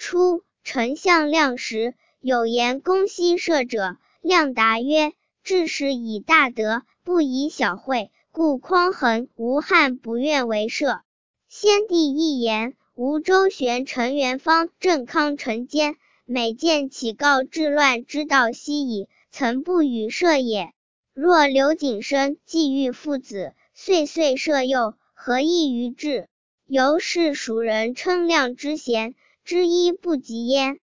初，丞相亮时，有言公西社者，亮答曰：治世以大德，不以小惠，故匡衡、吴汉不愿为社。先帝一言，吴周旋陈元方、郑康臣奸，每见起告治乱之道悉矣，曾不与社也。若刘景升、季玉父子，岁岁社幼，何益于治？由是蜀人称亮之贤，知一不及焉。